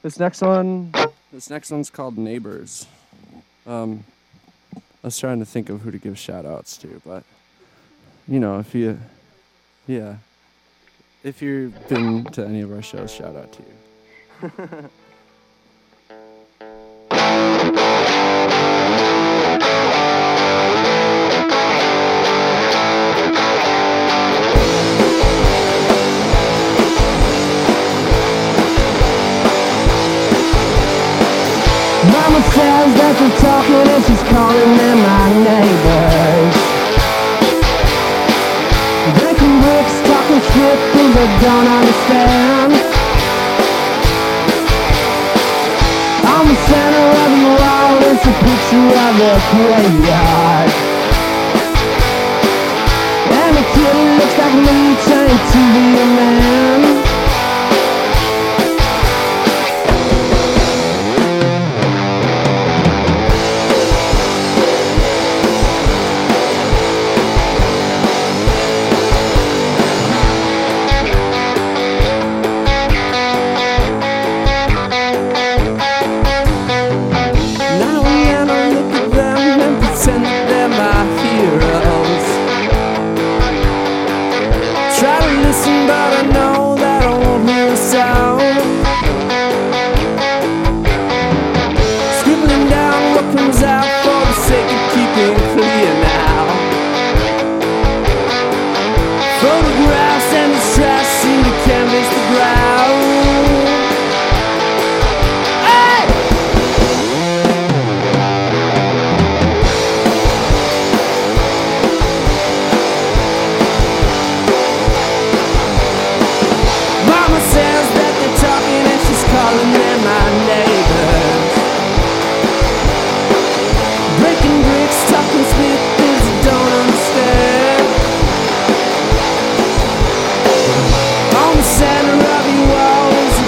This next one's called Neighbors. I was trying to think of who to give shout outs to, but if you've been to any of our shows, shout out to you. Mama says that they're talking and she's calling them my neighbors. Breaking bricks, talking shit, things I don't understand. On the center of the wall is a picture of a graveyard. And the kid looks like me trying to be a man.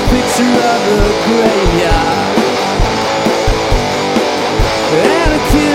Graveyard. And a kid